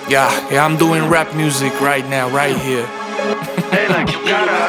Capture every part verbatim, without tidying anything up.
Yeah, yeah, I'm doing rap music right now, right here. They like you gotta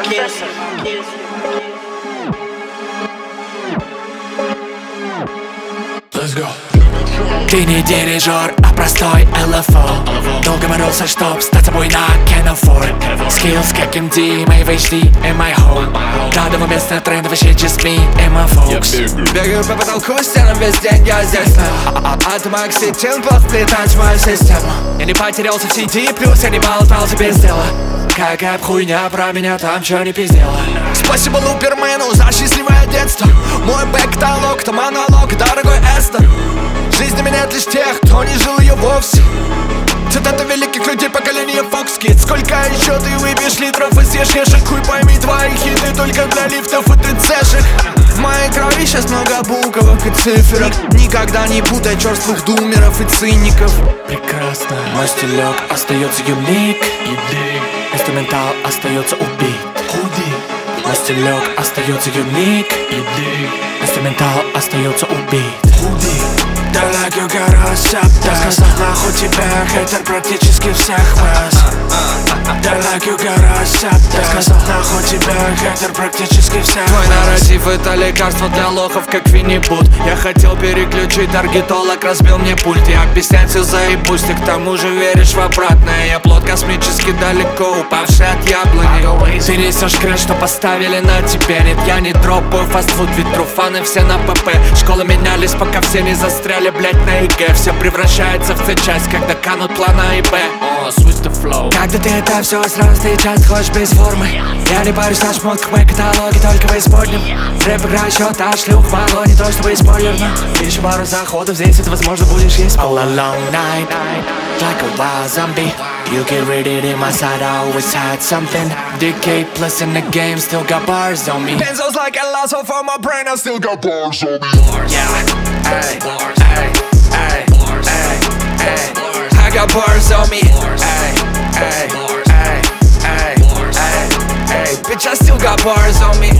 Let's go. Ты не дирижер, а простой эл эф о. Долго боролся, чтоб стать собой на Can Afford. Skills как эм ди, мэй в эйч ди и my home. Кладово место трендовый shit, just me and my folks. Бегаю по потолку, стенам весь день, я здесь. От Макси Тинплов вплетать в мою систему. Я не потерялся в сети, плюс я не болтался без дела. Какая б хуйня про меня там чё не пиздела. Спасибо Лупермену за счастливое детство. Мой бэк-каталог, то монолог, дорогой Эстер. Жизнь меняет лишь тех, кто не жил ее вовсе. Цитаты великих людей поколения Fox Kids. Сколько еще ты выпьешь литров и съешь ешек? Хуй пойми, твои хиты только для лифтов и ТЦшек. В моей крови сейчас много буквок и циферок. Никогда не путай черствых думеров и циников. Прекрасно. Мой стилек остается юник. Инструментал остается убит. Мой стилек остается юник. Инструментал остается убит. Далеко гора сапта. Сказал нахуй тебя, хейтер практически всех вас. Далеко гора сапта. Сказал нахуй тебя, хейтер практически всех вас. Твой нарратив это лекарство для лохов, как Винни-Пух. Я хотел переключить, таргетолог разбил мне пульт. Я объяснять все заебусь, ты к тому же веришь в обратное. Я плод космически далеко, упавший от яблони. Ты несешь крест, что поставили на тебе. Нет, я не дропаю фастфуд, ведь труфаны все на ПП. Школы менялись, пока все не застряли, блять, на ЕГЭ. Все превращается в С-часть, когда канут плана и Б. О, switch the flow. Когда ты это все сразу, ты часто ходишь без формы. Я не парюсь, наш мозг в моей каталоге только в исподнем. Рэп играет счет, а шлюх в вагоне, то чтобы спойлерно. Еще пару заходов, здесь это возможно будешь есть. All a long night, like a wild zombie. You get raided in my side, I always had something. Decade plus in the game, still got bars on me. Benzos like a lasso for my brain, I still got bars on me. Yeah, ay, ay, ay, ay, ay. I got bars on me. Ay, ay, ay, ay, ay, ay. Bitch, I still got bars on me.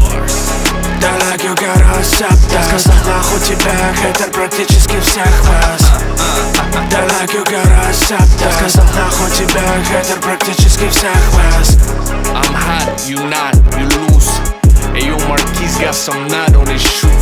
Далеко гора сапта. Сказал нахуй тебя, хейтер практически всех вас. Далеко гора сапта. Сказал нахуй тебя, хейтер практически всех вас. I'm hot, you not, you loose. Hey yo, Marquis got some nut on his shoe.